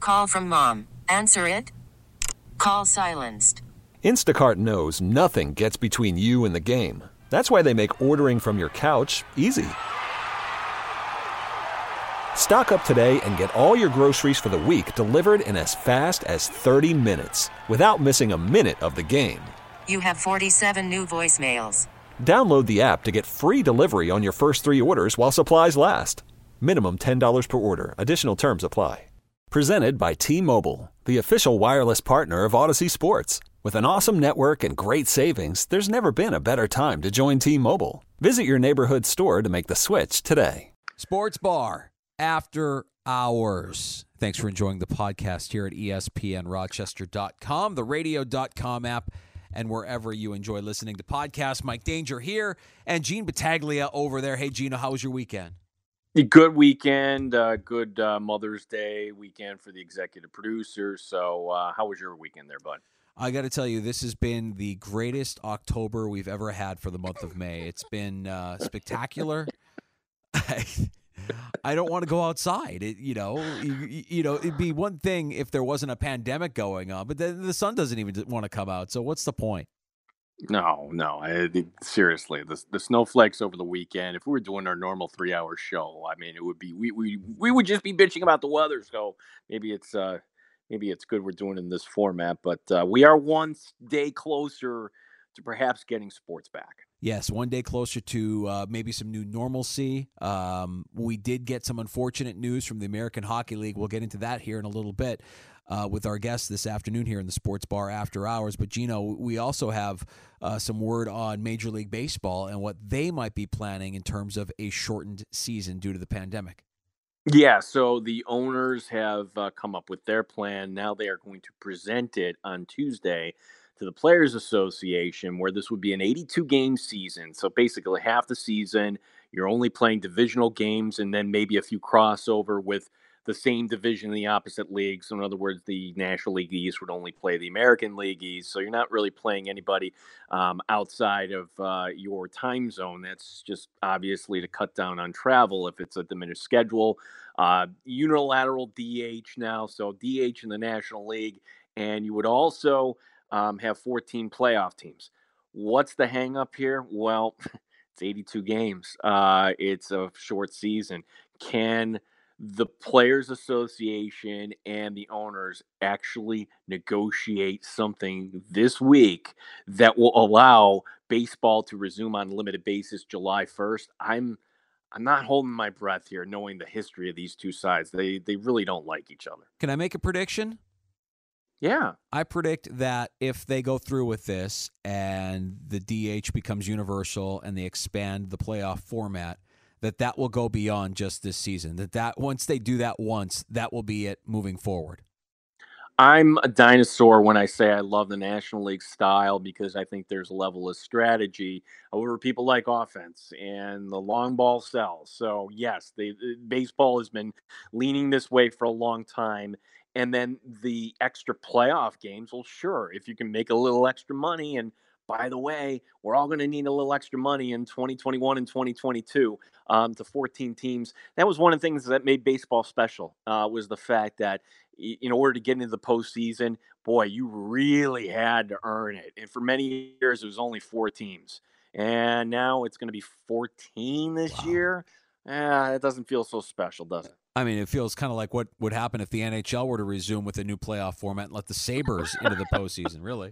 Call from mom. Answer it. Call silenced. Instacart knows nothing gets between you and the game. That's why they make ordering from your couch easy. Stock up today and get all your groceries for the week delivered in as fast as 30 minutes without missing a minute of the game. You have 47 new voicemails. Download the app to get free delivery on your first 3 orders while supplies last. Minimum $10 per order. Additional terms apply. Presented by T-Mobile, the official wireless partner of Odyssey Sports. With an awesome network and great savings, there's never been a better time to join T-Mobile. Visit your neighborhood store to make the switch today. Sports Bar After Hours. Thanks for enjoying the podcast here at ESPNRochester.com, the radio.com app, and wherever you enjoy listening to podcasts. Mike Danger here and Gene Battaglia over there. Hey, Gino, how was your weekend? Good weekend, good Mother's Day weekend for the executive producer. So how was your weekend there, bud? I got to tell you, this has been the greatest October we've ever had for the month of May. It's been spectacular. I don't want to go outside. It'd be one thing if there wasn't a pandemic going on, but then the sun doesn't even want to come out. So what's the point? No. Seriously, the snowflakes over the weekend. If we were doing our normal 3-hour show, I mean, it would be we would just be bitching about the weather. So maybe it's good we're doing it in this format. But we are one day closer to perhaps getting sports back. Yes, one day closer to maybe some new normalcy. We did get some unfortunate news from the American Hockey League. We'll get into that here in a little bit with our guests this afternoon here in the Sports Bar After Hours. But, Gino, we also have some word on Major League Baseball and what they might be planning in terms of a shortened season due to the pandemic. Yeah, so the owners have come up with their plan. Now they are going to present it on Tuesday to the Players Association, where this would be an 82-game season. So basically half the season, you're only playing divisional games and then maybe a few crossover with the same division in the opposite league. So in other words, the National League East would only play the American League East. So you're not really playing anybody outside of your time zone. That's just obviously to cut down on travel if it's a diminished schedule. Unilateral DH now, so DH in the National League. And you would also have 14 playoff teams. What's the hang up here? Well, it's 82 games. It's a short season. Can the Players Association and the owners actually negotiate something this week that will allow baseball to resume on a limited basis July 1st? I'm not holding my breath here, knowing the history of these two sides. They really don't like each other. Can I make a prediction? Yeah. I predict that if they go through with this and the DH becomes universal and they expand the playoff format, that will go beyond just this season. That once they do that once, that will be it moving forward. I'm a dinosaur when I say I love the National League style because I think there's a level of strategy. However, people like offense and the long ball sells. So yes, baseball has been leaning this way for a long time. And then the extra playoff games, well, sure, if you can make a little extra money. And by the way, we're all going to need a little extra money in 2021 and 2022 to 14 teams. That was one of the things that made baseball special, was the fact that in order to get into the postseason, boy, you really had to earn it. And for many years, it was only 4 teams. And now it's going to be 14 this year. It doesn't feel so special, does it? I mean, it feels kind of like what would happen if the NHL were to resume with a new playoff format and let the Sabres into the postseason, really.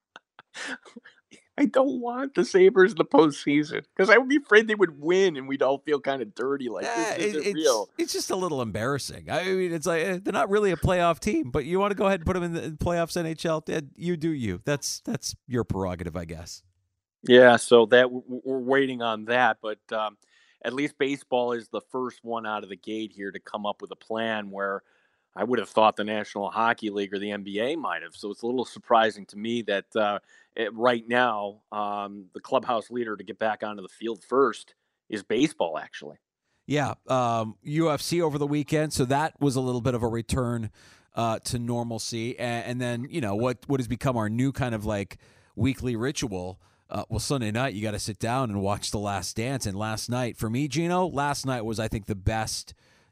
I don't want the Sabres in the postseason because I would be afraid they would win and we'd all feel kind of dirty like this isn't real. It's just a little embarrassing. I mean, it's like they're not really a playoff team, but you want to go ahead and put them in the playoffs, NHL, you do you. That's your prerogative, I guess. Yeah, so that we're waiting on that, but at least baseball is the first one out of the gate here to come up with a plan where I would have thought the National Hockey League or the NBA might have. So it's a little surprising to me that right now the clubhouse leader to get back onto the field first is baseball, actually. Yeah, UFC over the weekend, so that was a little bit of a return to normalcy. And then, what has become our new kind of like weekly ritual. Sunday night, you got to sit down and watch The Last Dance. And last night, for me, Gino, was, I think, the best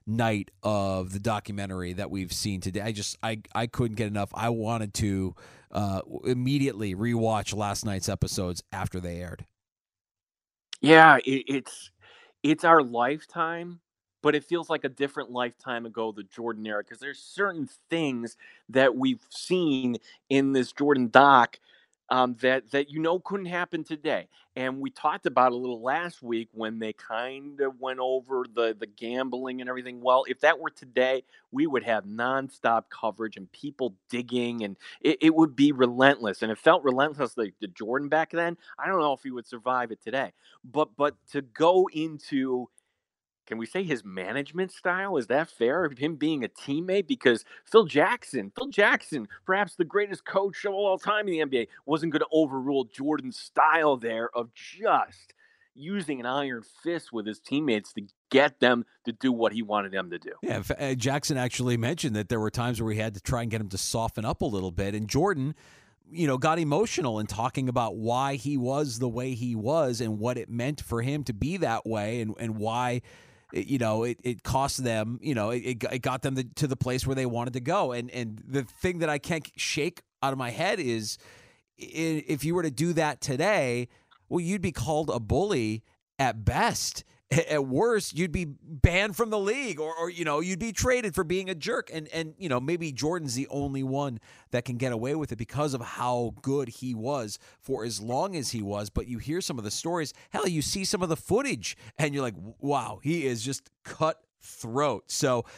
night of the documentary that we've seen today. I couldn't get enough. I wanted to immediately rewatch last night's episodes after they aired. Yeah, it's our lifetime, but it feels like a different lifetime ago, the Jordan era, because there's certain things that we've seen in this Jordan doc that couldn't happen today. And we talked about a little last week when they kind of went over the gambling and everything. Well, if that were today, we would have nonstop coverage and people digging, and it would be relentless. And it felt relentless like the Jordan back then. I don't know if he would survive it today. But to go into, can we say his management style? Is that fair? Of him being a teammate? Because Phil Jackson, perhaps the greatest coach of all time in the NBA, wasn't going to overrule Jordan's style there of just using an iron fist with his teammates to get them to do what he wanted them to do. Yeah, Jackson actually mentioned that there were times where we had to try and get him to soften up a little bit, and Jordan, got emotional in talking about why he was the way he was and what it meant for him to be that way, and why it cost them, it got them to the place where they wanted to go. And the thing that I can't shake out of my head is, if you were to do that today, well, you'd be called a bully at best. At worst, you'd be banned from the league, or you'd be traded for being a jerk. And maybe Jordan's the only one that can get away with it because of how good he was for as long as he was. But you hear some of the stories, hell, you see some of the footage, and you're like, wow, he is just cutthroat. So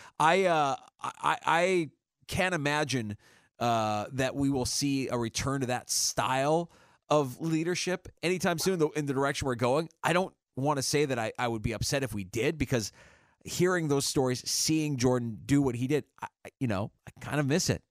I can't imagine that we will see a return to that style of leadership anytime soon in the direction we're going. I don't want to say that I would be upset if we did, because hearing those stories, seeing Jordan do what he did, I kind of miss it.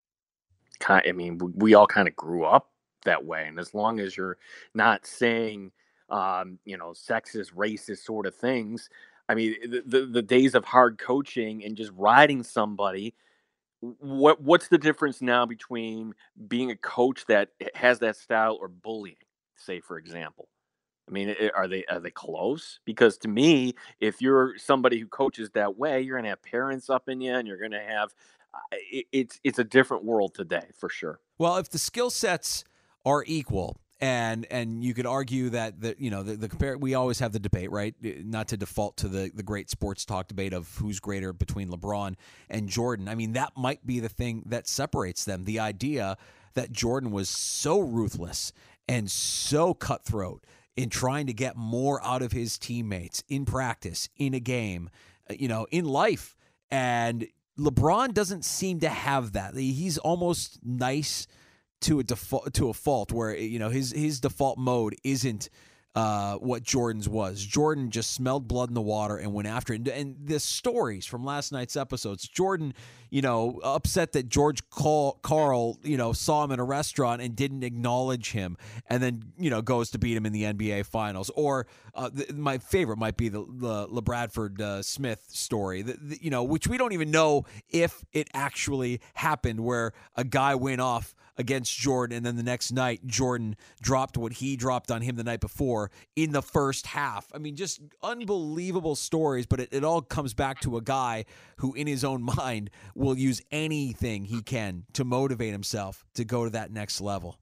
I mean, we all kind of grew up that way, and as long as you're not saying, sexist, racist sort of things, I mean, the days of hard coaching and just riding somebody. What's the difference now between being a coach that has that style or bullying, say, for example? I mean, are they close? Because to me, if you're somebody who coaches that way, you're going to have parents up in you, and you're going to have it's a different world today for sure. Well, if the skill sets are equal, and you could argue that we always have the debate, right? Not to default to the great sports talk debate of who's greater between LeBron and Jordan. I mean, that might be the thing that separates them. The idea that Jordan was so ruthless and so cutthroat in trying to get more out of his teammates in practice, in a game, in life. And LeBron doesn't seem to have that. He's almost nice to a fault, where his default mode isn't what Jordan's was. Jordan just smelled blood in the water and went after it. And the stories from last night's episodes, Jordan, upset that George Karl, saw him in a restaurant and didn't acknowledge him, and then, goes to beat him in the NBA Finals. Or my favorite might be the LeBradford Smith story, which we don't even know if it actually happened, where a guy went off against Jordan, and then the next night Jordan dropped what he dropped on him the night before in the first half. I mean, just unbelievable stories, but it all comes back to a guy who in his own mind will use anything he can to motivate himself to go to that next level.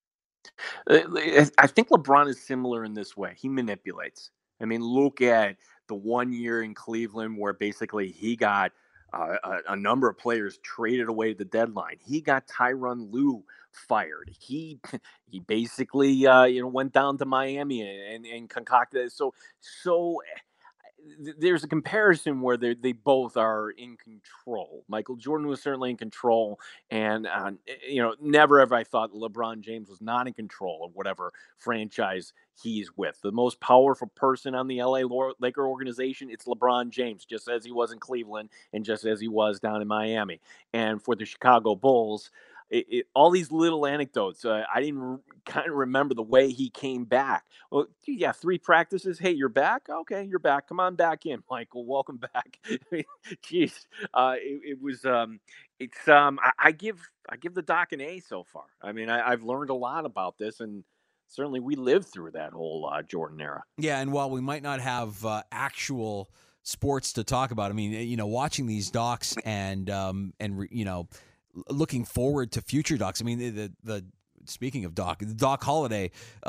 I think LeBron is similar in this way. He manipulates. I mean, look at the 1 year in Cleveland where basically he got a number of players traded away at the deadline. He got Tyronn Lue fired. He basically went down to Miami and concocted it. So there's a comparison where they both are in control. Michael Jordan was certainly in control, and never have I thought LeBron James was not in control of whatever franchise he's with. The most powerful person on the LA Laker organization, it's LeBron James, just as he was in Cleveland and just as he was down in Miami. And for the Chicago Bulls, all these little anecdotes. I didn't kind of remember the way he came back. Well, yeah, 3 practices. Hey, you're back? Okay, you're back. Come on back in, Michael. Welcome back. Jeez, it was. I give the doc an A so far. I mean, I've learned a lot about this, and certainly we lived through that whole Jordan era. Yeah, and while we might not have actual sports to talk about. I mean, watching these docs and looking forward to future docs. I mean, the speaking of the Doc Holliday,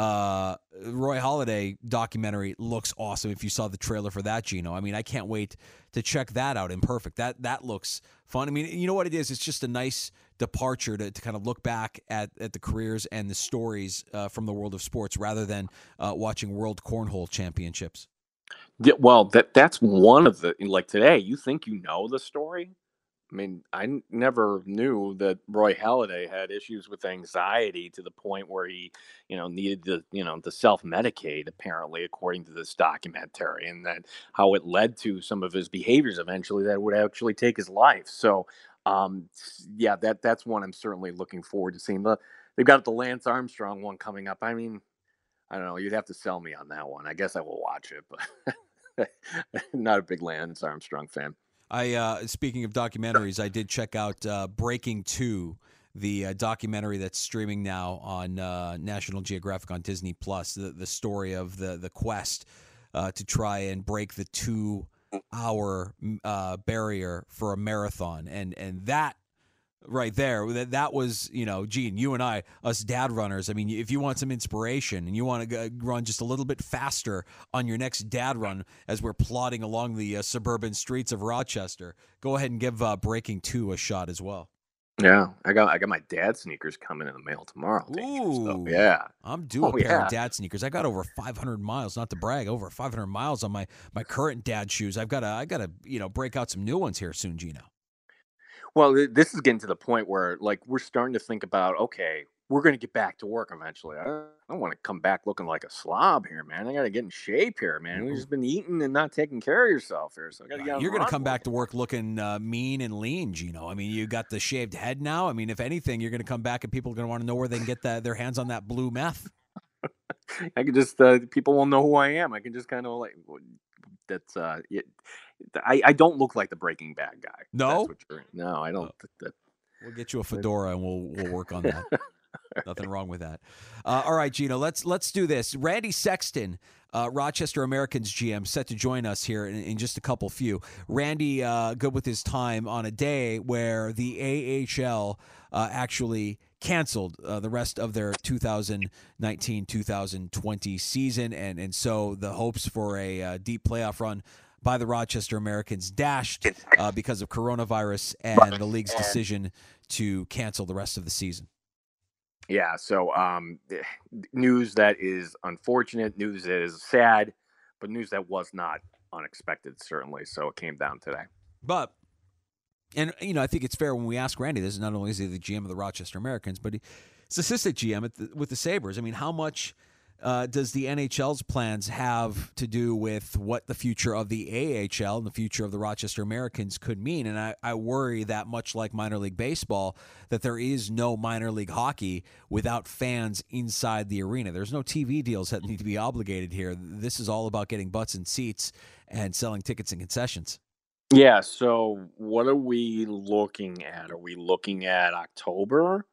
Roy Halladay documentary looks awesome. If you saw the trailer for that, Gino, I mean, I can't wait to check that out. Imperfect. That looks fun. I mean, you know what it is? It's just a nice departure to kind of look back at the careers and the stories from the world of sports rather than watching World Cornhole Championships. Yeah, well, that's one of the, like, today, you think you know the story? I mean, I never knew that Roy Halladay had issues with anxiety to the point where he, needed to self-medicate, apparently, according to this documentary, and that how it led to some of his behaviors eventually that would actually take his life. So, yeah, that's one I'm certainly looking forward to seeing. They've got the Lance Armstrong one coming up. I mean, I don't know. You'd have to sell me on that one. I guess I will watch it, but not a big Lance Armstrong fan. Speaking of documentaries, I did check out Breaking 2, the documentary that's streaming now on National Geographic on Disney Plus. The story of the quest to try and break the 2-hour barrier for a marathon, and that. Right there. That was, Gene, you and I, us dad runners. I mean, if you want some inspiration and you want to run just a little bit faster on your next dad run as we're plodding along the suburban streets of Rochester, go ahead and give Breaking 2 a shot as well. Yeah, I got my dad sneakers coming in the mail tomorrow. Ooh, yeah. I'm due a pair of dad sneakers. I got over 500 miles, not to brag, over 500 miles on my current dad shoes. I gotta break out some new ones here soon, Gino. Well, this is getting to the point where, like, we're starting to think about, okay, we're going to get back to work eventually. I don't want to come back looking like a slob here, man. I got to get in shape here, man. We've just been eating and not taking care of yourself here. So I got to get. You're going to come back to work looking mean and lean, Gino. I mean, you got the shaved head now. I mean, if anything, you're going to come back and people are going to want to know where they can get their hands on that blue meth. I can just people will know who I am. I can just kind of like. That's I don't look like the Breaking Bad guy. No, no, I don't. We'll get you a fedora and we'll work on that. Nothing wrong with that. All right, Gino, let's do this. Randy Sexton, Rochester Americans GM, set to join us here in just a few. Randy, good with his time on a day where the AHL actually canceled the rest of their 2019-2020 season, and so the hopes for a deep playoff run by the Rochester Americans dashed because of coronavirus and the league's decision to cancel the rest of the season. Yeah, so news that is unfortunate, news that is sad, but news that was not unexpected, certainly. So it came down today. But, and, I think it's fair when we ask Randy, this is not only is he the GM of the Rochester Americans, but he's assistant GM with the Sabres. I mean, how much does the NHL's plans have to do with what the future of the AHL and the future of the Rochester Americans could mean? And I worry that much like minor league baseball, that there is no minor league hockey without fans inside the arena. There's no TV deals that need to be obligated here. This is all about getting butts in seats and selling tickets and concessions. Yeah, so what are we looking at? Are we looking at October?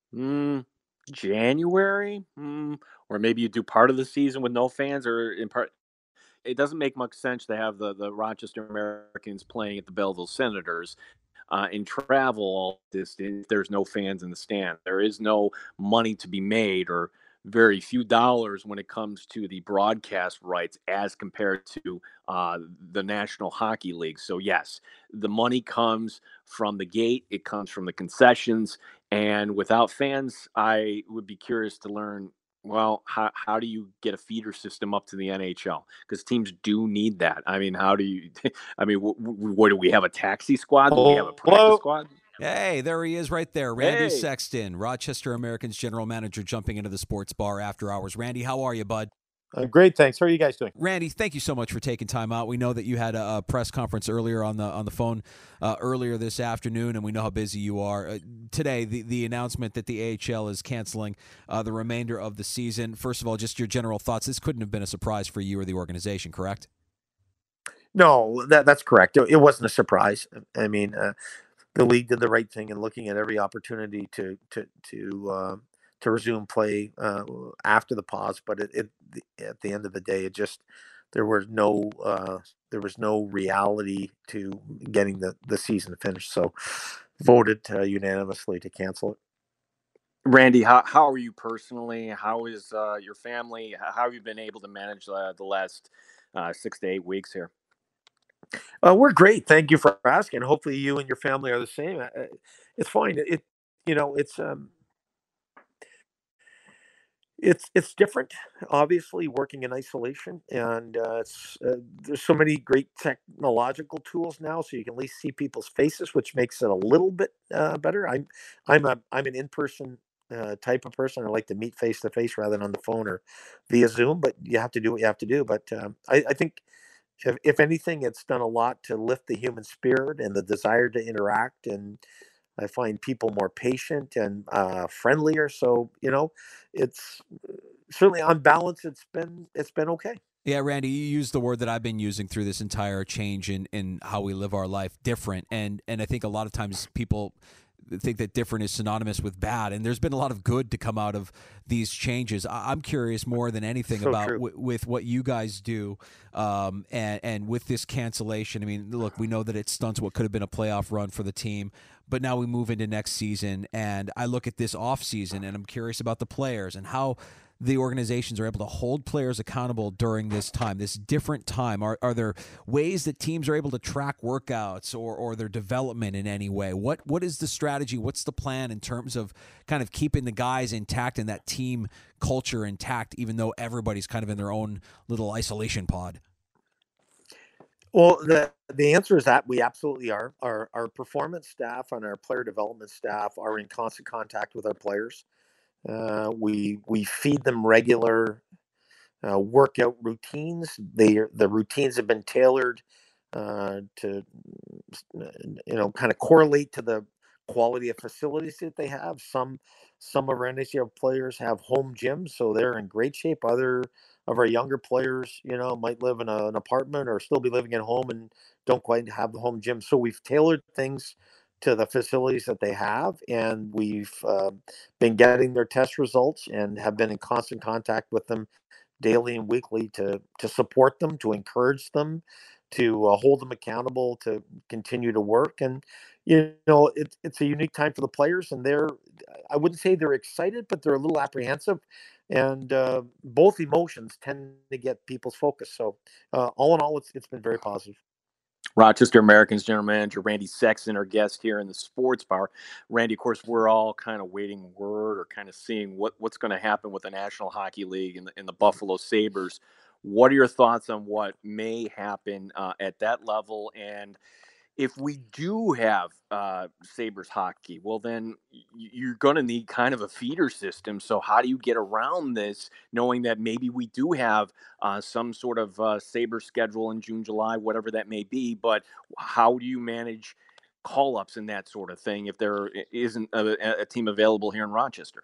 January? Or maybe you do part of the season with no fans, or in part. It doesn't make much sense to have the Rochester Americans playing at the Belleville Senators in travel all distance. There's no fans in the stand. There is no money to be made, or very few dollars when it comes to the broadcast rights as compared to the National Hockey League. So yes, the money comes from the gate. It comes from the concessions. And without fans, I would be curious to learn, well, how do you get a feeder system up to the NHL? Because teams do need that. I mean, how do you – I mean, what do we have, a taxi squad? Do we have a practice squad? Hey, there he is right there. Randy Sexton, Rochester Americans general manager, jumping into the sports bar after hours. Randy, how are you, bud? Great, thanks. How are you guys doing? Randy, thank you so much for taking time out. We know that you had a press conference earlier on the phone earlier this afternoon, and we know how busy you are. Today, the announcement that the AHL is canceling the remainder of the season. First of all, just your general thoughts. This couldn't have been a surprise for you or the organization, correct? No, that's correct. It wasn't a surprise. I mean, the league did the right thing in looking at every opportunity to resume play after the pause, but at the end of the day, there was no there was no reality to getting the season finished. So voted unanimously to cancel it. Randy, how are you personally? How is your family? How have you been able to manage the last 6 to 8 weeks here? We're great. Thank you for asking. Hopefully, you and your family are the same. It's fine. It's different, obviously, working in isolation, and there's so many great technological tools now, so you can at least see people's faces, which makes it a little bit better. I'm an in person type of person. I like to meet face to face rather than on the phone or via Zoom. But you have to do what you have to do. But I think if anything, it's done a lot to lift the human spirit and the desire to interact, and I find people more patient and friendlier. So it's certainly on balance. It's been okay. Yeah, Randy, you used the word that I've been using through this entire change in how we live our life, different. And I think a lot of times people think that different is synonymous with bad, and there's been a lot of good to come out of these changes. I'm curious more than anything So about true. with what you guys do, and with this cancellation. I mean, look, we know that it stunts what could have been a playoff run for the team, but now we move into next season, and I look at this off season, and I'm curious about the players and how the organizations are able to hold players accountable during this time, this different time. Are there ways that teams are able to track workouts or their development in any way? What is the strategy? What's the plan in terms of kind of keeping the guys intact and that team culture intact, even though everybody's kind of in their own little isolation pod? Well, the answer is that we absolutely are. Our performance staff and our player development staff are in constant contact with our players. We feed them regular workout routines. The routines have been tailored to kind of correlate to the quality of facilities that they have. Some of our NHL players have home gyms, so they're in great shape. Other of our younger players, might live in an apartment or still be living at home and don't quite have the home gym. So we've tailored things to the facilities that they have, and we've been getting their test results and have been in constant contact with them daily and weekly to support them, to encourage them, to hold them accountable, to continue to work. And it's a unique time for the players, and I wouldn't say they're excited, but they're a little apprehensive, and both emotions tend to get people's focus. So all in all, it's been very positive. Rochester Americans general manager Randy Sexton, our guest here in the Sports Bar. Randy, of course, we're all kind of waiting word or kind of seeing what's going to happen with the National Hockey League and the Buffalo Sabres. What are your thoughts on what may happen at that level? And if we do have Sabres hockey, well, then you're going to need kind of a feeder system. So how do you get around this, knowing that maybe we do have some sort of Sabres schedule in June, July, whatever that may be, but how do you manage call-ups and that sort of thing if there isn't a team available here in Rochester?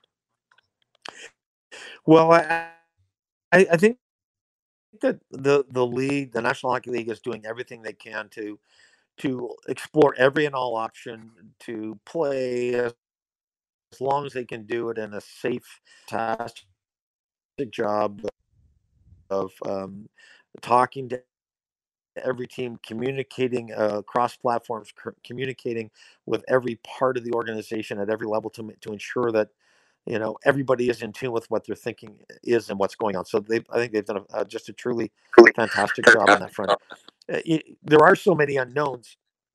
Well, I think that the league, the National Hockey League, is doing everything they can to explore every and all option to play as long as they can do it in a safe, fantastic job of talking to every team, communicating across platforms, communicating with every part of the organization at every level to ensure that everybody is in tune with what they're thinking is and what's going on. So I think they've done just a truly fantastic job on that front. There are so many unknowns.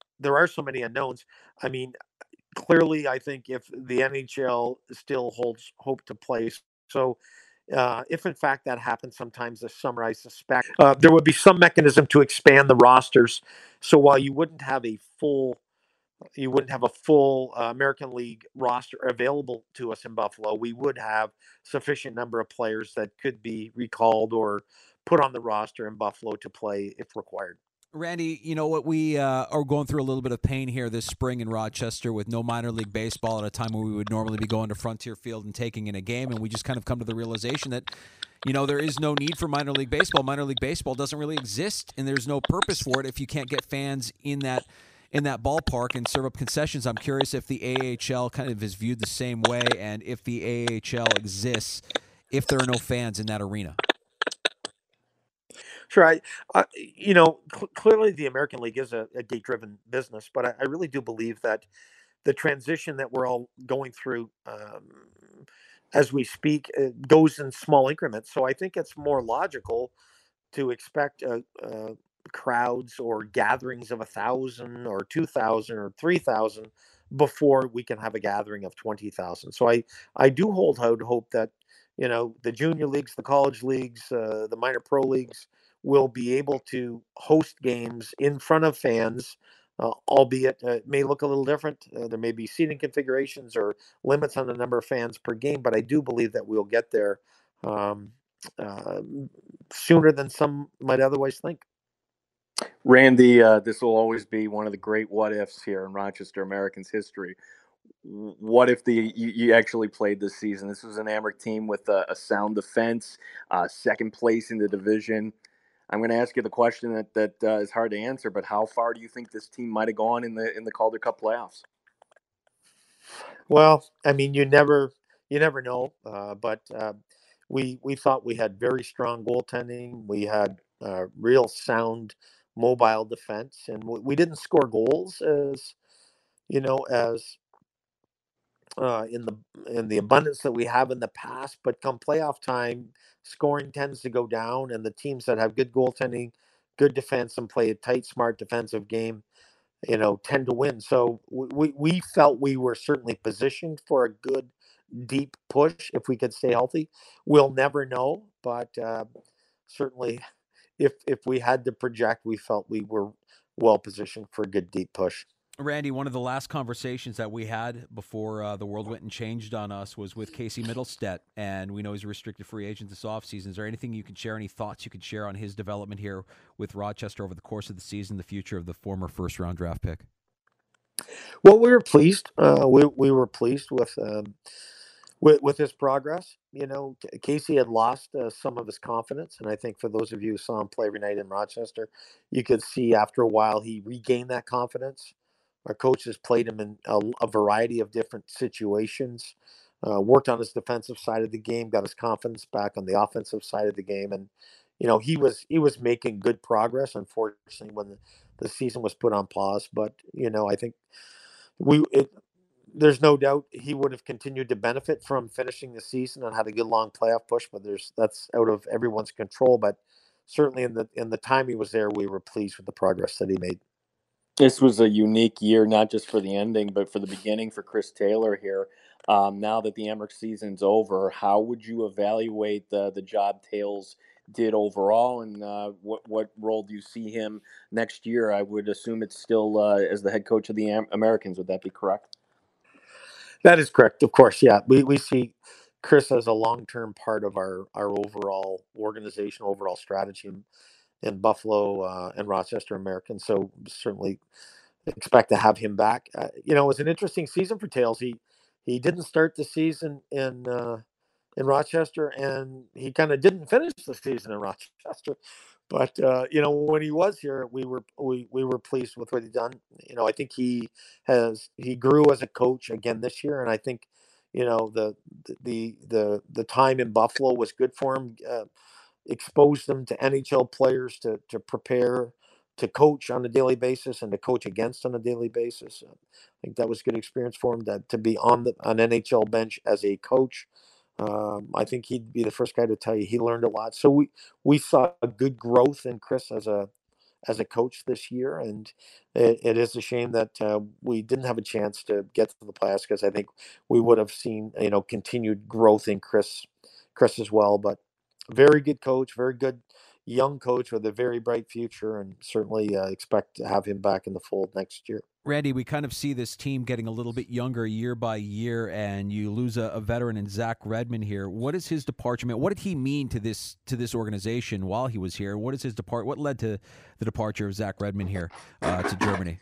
I mean, clearly, I think if the NHL still holds hope to play, so if in fact that happens sometimes this summer, I suspect there would be some mechanism to expand the rosters. So while you wouldn't have a full American League roster available to us in Buffalo, we would have sufficient number of players that could be recalled or put on the roster in Buffalo to play if required. Randy, you know what? We are going through a little bit of pain here this spring in Rochester with no minor league baseball at a time when we would normally be going to Frontier Field and taking in a game, and we just kind of come to the realization that, there is no need for minor league baseball. Minor league baseball doesn't really exist, and there's no purpose for it if you can't get fans in that ballpark and serve up concessions. I'm curious if the AHL kind of is viewed the same way, and if the AHL exists if there are no fans in that arena. Sure. Clearly the American League is a gate-driven business, but I really do believe that the transition that we're all going through as we speak goes in small increments. So I think it's more logical to expect crowds or gatherings of 1,000 or 2,000 or 3,000 before we can have a gathering of 20,000. So I do hold out hope that the junior leagues, the college leagues, the minor pro leagues will be able to host games in front of fans. Albeit it may look a little different. There may be seating configurations or limits on the number of fans per game, but I do believe that we'll get there. Um, uh, Sooner than some might otherwise think. Randy, this will always be one of the great what ifs here in Rochester Americans history. What if you actually played this season? This was an Amherst team with a sound defense, second place in the division. I'm going to ask you the question that is hard to answer, but how far do you think this team might have gone in the Calder Cup playoffs? Well, I mean, you never know, but we thought we had very strong goaltending. We had real sound mobile defense, and we didn't score goals as in the abundance that we have in the past. But come playoff time, scoring tends to go down, and the teams that have good goaltending, good defense, and play a tight, smart defensive game, tend to win. So we felt we were certainly positioned for a good, deep push if we could stay healthy. We'll never know, but certainly, if we had to project, we felt we were well positioned for a good, deep push. Randy, one of the last conversations that we had before the world went and changed on us was with Casey Middlestedt, and we know he's a restricted free agent this offseason. Is there anything you could share, any thoughts you could share on his development here with Rochester over the course of the season, the future of the former first-round draft pick? Well, we were pleased. We were pleased with his progress. Casey had lost some of his confidence, and I think for those of you who saw him play every night in Rochester, you could see after a while he regained that confidence. Our coaches played him in a variety of different situations, worked on his defensive side of the game, got his confidence back on the offensive side of the game, and he was making good progress. Unfortunately, when the season was put on pause, but I think we it, there's no doubt he would have continued to benefit from finishing the season and had a good long playoff push, but that's out of everyone's control. But certainly in the time he was there, we were pleased with the progress that he made. This was a unique year, not just for the ending, but for the beginning for Chris Taylor here. Now that the Amherst season's over, how would you evaluate the job Tails did overall, and what role do you see him next year? I would assume it's still as the head coach of the Americans. Would that be correct? That is correct. Of course, yeah. We see Chris as a long-term part of our overall organization, overall strategy in Buffalo and Rochester American. So certainly expect to have him back. It was an interesting season for Tails. He didn't start the season in Rochester, and he kind of didn't finish the season in Rochester. But when he was here, we were pleased with what he done. I think he grew as a coach again this year, and I think the time in Buffalo was good for him. Exposed them to NHL players to prepare to coach on a daily basis and to coach against on a daily basis. I think that was a good experience for him to be on an NHL bench as a coach. I think he'd be the first guy to tell you he learned a lot. So we saw a good growth in Chris as a coach this year, and it is a shame that we didn't have a chance to get to the playoffs, because I think we would have seen continued growth in Chris as well. But very good coach, very good young coach with a very bright future, and certainly expect to have him back in the fold next year. Randy, we kind of see this team getting a little bit younger year by year, and you lose a veteran in Zach Redmond here. What is his departure? What did he mean to this organization while he was here? What is his What led to the departure of Zach Redmond here to Germany?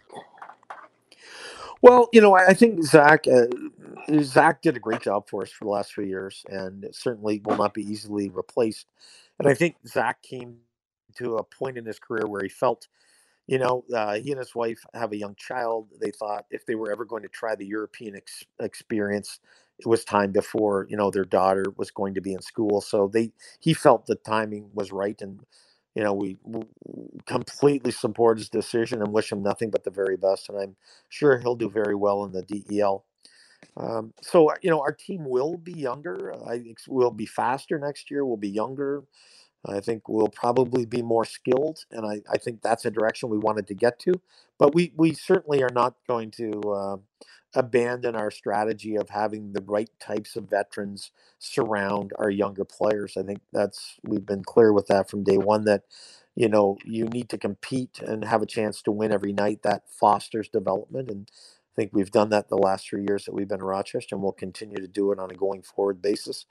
Well, I think Zach did a great job for us for the last 3 years, and it certainly will not be easily replaced. And I think Zach came to a point in his career where he felt, he and his wife have a young child. They thought if they were ever going to try the European experience, it was time before, their daughter was going to be in school. So he felt the timing was right. And, we completely support his decision and wish him nothing but the very best. And I'm sure he'll do very well in the DEL. Our team will be younger. We'll be faster next year. We'll be younger. I think we'll probably be more skilled, and I think that's a direction we wanted to get to. But we certainly are not going to abandon our strategy of having the right types of veterans surround our younger players. I think we've been clear with that from day one, that you need to compete and have a chance to win every night. That fosters development, and I think we've done that the last 3 years that we've been in Rochester, and we'll continue to do it on a going forward basis.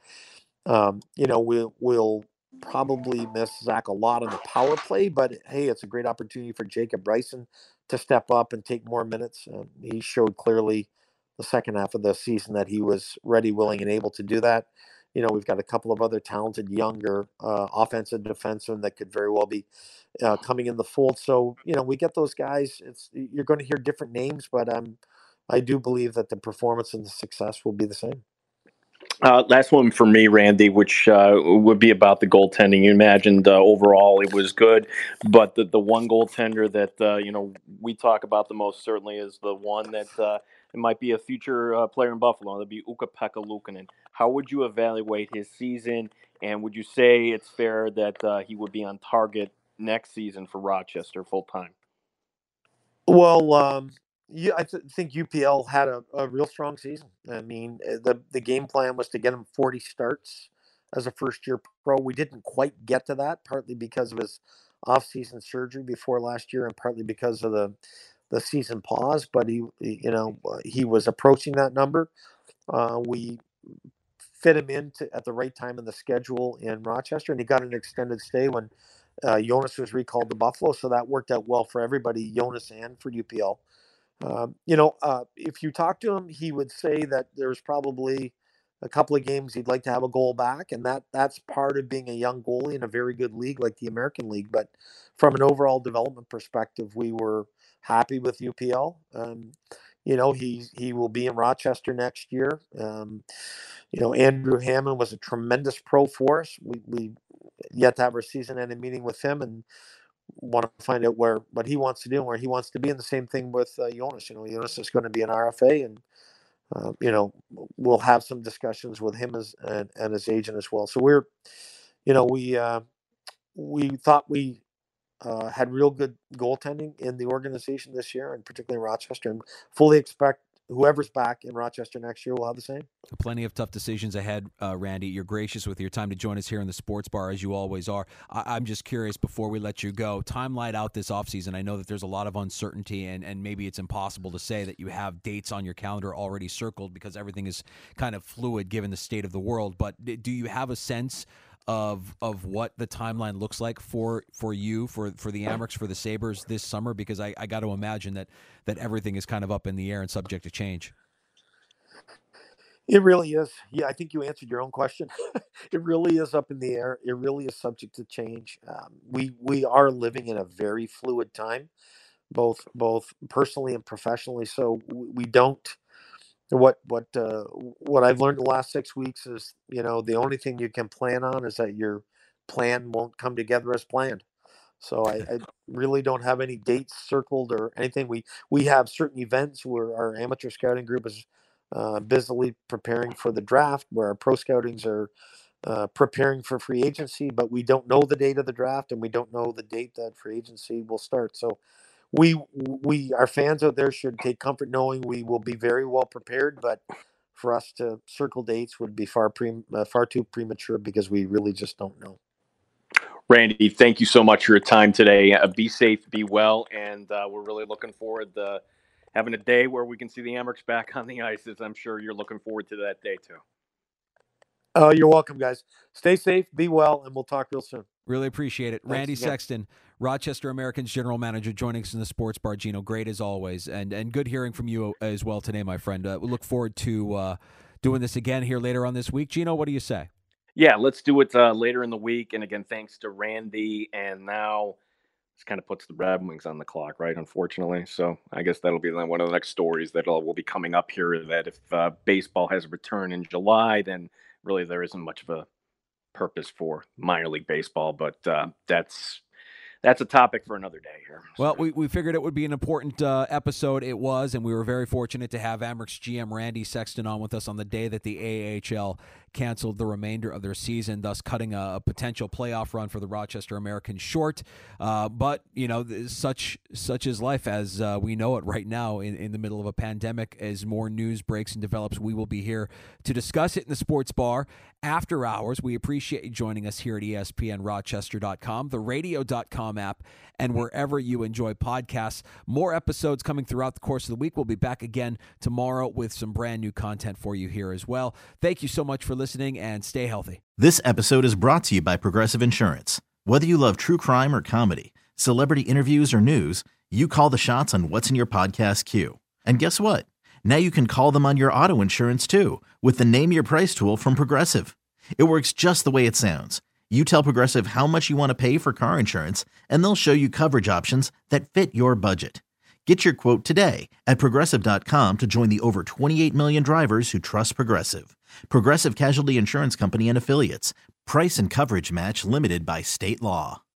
We'll probably miss Zach a lot on the power play, but hey, it's a great opportunity for Jacob Bryson to step up and take more minutes. He showed clearly the second half of the season that he was ready, willing, and able to do that. We've got a couple of other talented younger offensive defensemen that could very well be coming in the fold. So we get those guys. You're going to hear different names, but I do believe that the performance and the success will be the same. Last one for me, Randy, which would be about the goaltending. You imagined overall it was good, but the one goaltender that we talk about the most certainly is the one that it might be a future player in Buffalo. That'd be Ukko-Pekka Luukkonen. How would you evaluate his season, and would you say it's fair that he would be on target next season for Rochester full time? Well, I think UPL had a real strong season. I mean, the game plan was to get him 40 starts as a first-year pro. We didn't quite get to that, partly because of his off-season surgery before last year, and partly because of the season pause. But he was approaching that number. We fit him in at the right time in the schedule in Rochester, and he got an extended stay when Jonas was recalled to Buffalo. So that worked out well for everybody, Jonas and for UPL. If you talk to him, he would say that there's probably a couple of games he'd like to have a goal back, and that's part of being a young goalie in a very good league like the American League. But from an overall development perspective, we were happy with UPL. He will be in Rochester next year. Andrew Hammond was a tremendous pro for us. We yet to have our season-ending meeting with him, and want to find out what he wants to do and where he wants to be. And the same thing with Jonas. Jonas is going to be an RFA, and we'll have some discussions with him and his agent as well. So we thought we had real good goaltending in the organization this year, and particularly in Rochester, and fully expect whoever's back in Rochester next year will have the same. Plenty of tough decisions ahead, Randy. You're gracious with your time to join us here in the Sports Bar, as you always are. I'm just curious, before we let you go, time light out this offseason. I know that there's a lot of uncertainty, and maybe it's impossible to say that you have dates on your calendar already circled because everything is kind of fluid given the state of the world. But do you have a sense of what the timeline looks like for you, for the Amerks, for the Sabres this summer? Because I got to imagine that everything is kind of up in the air and subject to change. It really is. Yeah, I think you answered your own question. It really is up in the air. It really is subject to change. We are living in a very fluid time, both personally and professionally. So we don't. What I've learned the last 6 weeks is, the only thing you can plan on is that your plan won't come together as planned. So I really don't have any dates circled or anything. We have certain events where our amateur scouting group is busily preparing for the draft, where our pro scoutings are preparing for free agency, but we don't know the date of the draft, and we don't know the date that free agency will start. So our fans out there should take comfort knowing we will be very well prepared, but for us to circle dates would be far too premature because we really just don't know. Randy, thank you so much for your time today. Be safe, be well, and we're really looking forward to having a day where we can see the Amerks back on the ice. As I'm sure you're looking forward to that day too. Oh, you're welcome, guys. Stay safe, be well, and we'll talk real soon. Really appreciate it. Thanks Randy again. Sexton, Rochester Americans General Manager, joining us in the Sports Bar. Gino, great as always, and good hearing from you as well today, my friend. We look forward to doing this again here later on this week. Gino, what do you say? Yeah, let's do it later in the week. And again, thanks to Randy. And now this kind of puts the Red Wings on the clock, right? Unfortunately. So I guess that'll be one of the next stories that will be coming up here, that if baseball has a return in July, then really there isn't much of a purpose for minor league baseball. But that's that's a topic for another day here. Well, we figured it would be an important episode. It was, and we were very fortunate to have Amerks GM Randy Sexton on with us on the day that the AHL canceled the remainder of their season, thus cutting a potential playoff run for the Rochester Americans short. But, you know, such is life as we know it right now in the middle of a pandemic. As more news breaks and develops, we will be here to discuss it in the Sports Bar after hours. We appreciate you joining us here at ESPNRochester.com, the radio.com app, and wherever you enjoy podcasts. More episodes coming throughout the course of the week. We'll be back again tomorrow with some brand new content for you here as well. Thank you so much for listening, and stay healthy. This episode is brought to you by Progressive Insurance. Whether you love true crime or comedy, celebrity interviews or news, you call the shots on what's in your podcast queue. And guess what? Now you can call them on your auto insurance too with the Name Your Price tool from Progressive. It works just the way it sounds. You tell Progressive how much you want to pay for car insurance, and they'll show you coverage options that fit your budget. Get your quote today at Progressive.com to join the over 28 million drivers who trust Progressive. Progressive Casualty Insurance Company and Affiliates. Price and coverage match limited by state law.